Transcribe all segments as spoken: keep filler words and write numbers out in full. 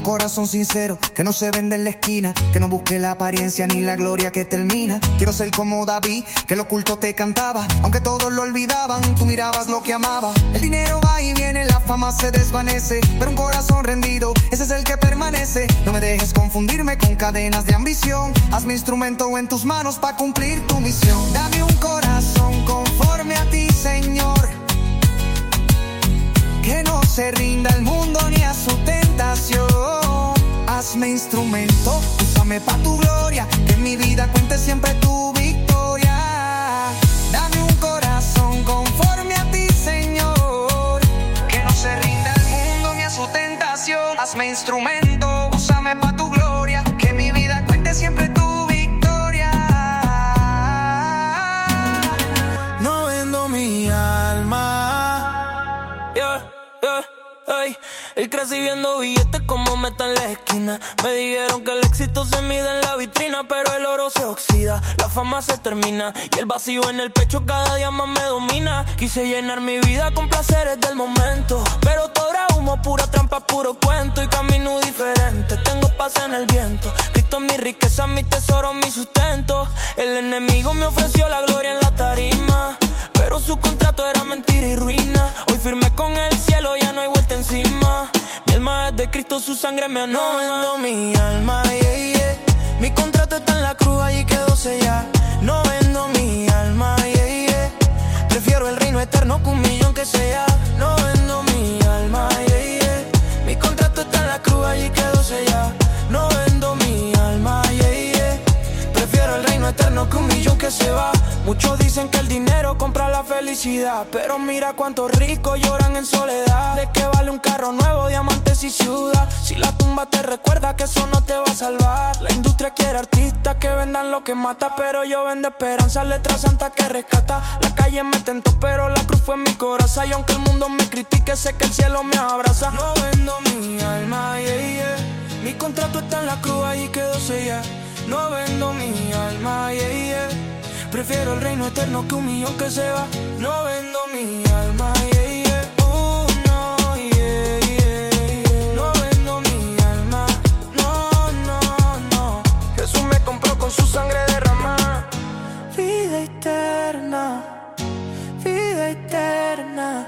corazón sincero que no se vende en la esquina, que no busque la apariencia ni la gloria que termina. Quiero ser como David, que lo oculto te cantaba, aunque todos lo olvidaban, tú mirabas lo que amaba. El dinero va y viene, la fama se desvanece, pero un corazón rendido, ese es el que permanece. No me dejes confundirme con cadenas de ambición, haz mi instrumento en tus manos para cumplir tu misión. Dame un corazón conforme a ti, Señor, que no se rinda al mundo ni a su tentación. Hazme instrumento, úsame pa' tu gloria, que en mi vida cuente siempre tu victoria. Dame un corazón conforme a ti, Señor, que no se rinda al mundo ni a su tentación. Hazme instrumento, úsame pa' tu gloria, que en mi vida cuente siempre tu victoria. No vendo mi alma, yeah. Yeah, hey. Y crecí viendo billetes como meta en la esquina. Me dijeron que el éxito se mide en la vitrina, pero el oro se oxida, la fama se termina y el vacío en el pecho cada día más me domina. Quise llenar mi vida con placeres del momento, pero todo era humo, pura trampa, puro cuento. Y camino diferente, tengo paz en el viento. Cristo es mi riqueza, mi tesoro, mi sustento. El enemigo me ofreció la gloria en la tarima, pero su contrato era mentira y ruina. Hoy firme con el cielo, ya no hay vuelta encima. Mi alma es de Cristo, su sangre me anima. No vendo mi alma, yeah, yeah. Mi contrato está en la cruz, allí quedó sellado. No vendo mi alma, yeah, yeah. Prefiero el reino eterno que un millón que sea. No vendo mi alma, yeah, yeah. Mi contrato está en la cruz, allí quedó sellado. No vendo mi alma, yeah, yeah. Prefiero el reino eterno que un millón que se va. Muchos dicen que el dinero compra la felicidad, pero mira cuántos ricos lloran en soledad. ¿De qué vale un carro nuevo, diamantes y ciudad, si la tumba te recuerda que eso no te va a salvar? La industria quiere artistas que vendan lo que mata, pero yo vendo esperanza, letra santa que rescata. La calle me tentó, pero la cruz fue en mi corazón. Y aunque el mundo me critique, sé que el cielo me abraza. No vendo mi alma, yeah, yeah. Mi contrato está en la cruz, ahí quedó sellado. No vendo mi alma, yeah, yeah. Prefiero el reino eterno que un millón que se va. No vendo mi alma, yeah, yeah. Oh, no, yeah, yeah, yeah. No vendo mi alma, no, no, no. Jesús me compró con su sangre derramada. Vida eterna, vida eterna,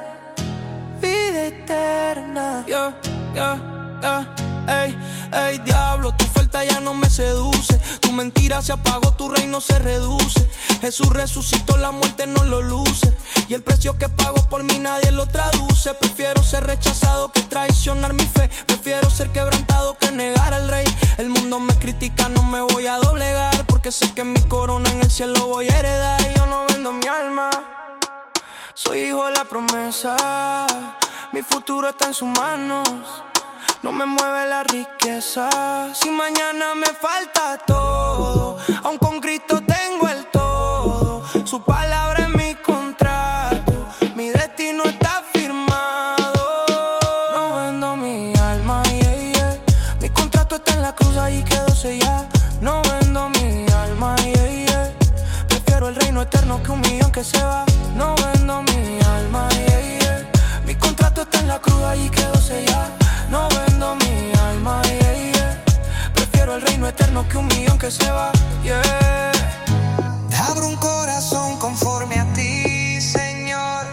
vida eterna. Yeah, yeah, yeah. Ey, ey, diablo, tu falta ya no me seduce. Tu mentira se apagó, tu reino se reduce. Jesús resucitó, la muerte no lo luce. Y el precio que pago por mí nadie lo traduce. Prefiero ser rechazado que traicionar mi fe. Prefiero ser quebrantado que negar al rey. El mundo me critica, no me voy a doblegar, porque sé que mi corona en el cielo voy a heredar. Y yo no vendo mi alma, soy hijo de la promesa. Mi futuro está en sus manos, no me mueve la riqueza. Si mañana me falta todo, aún con Cristo tengo el todo. Su palabra es mi contrato, mi destino está firmado. No vendo mi alma, yeah, yeah. Mi contrato está en la cruz, ahí quedó sellado. No vendo mi alma, yeah, yeah. Prefiero el reino eterno que un millón que se va. No vendo mi alma, yeah, yeah. Mi contrato está en la cruz, ahí quedó sellado. No vendo mi alma, yeah, yeah. Prefiero el reino eterno que un millón que se va, yeah. Abro un corazón conforme a ti, Señor,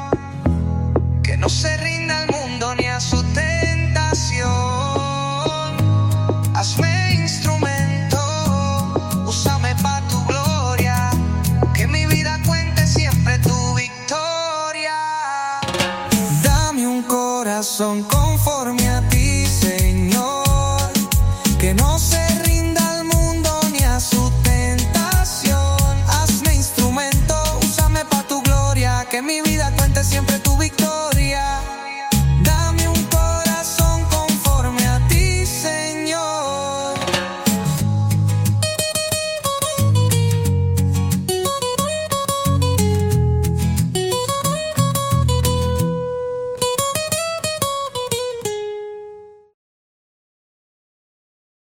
que no se rinda al mundo ni a su tentación. Hazme instrumento, úsame pa' tu gloria, que mi vida cuente siempre tu victoria. Dame un corazón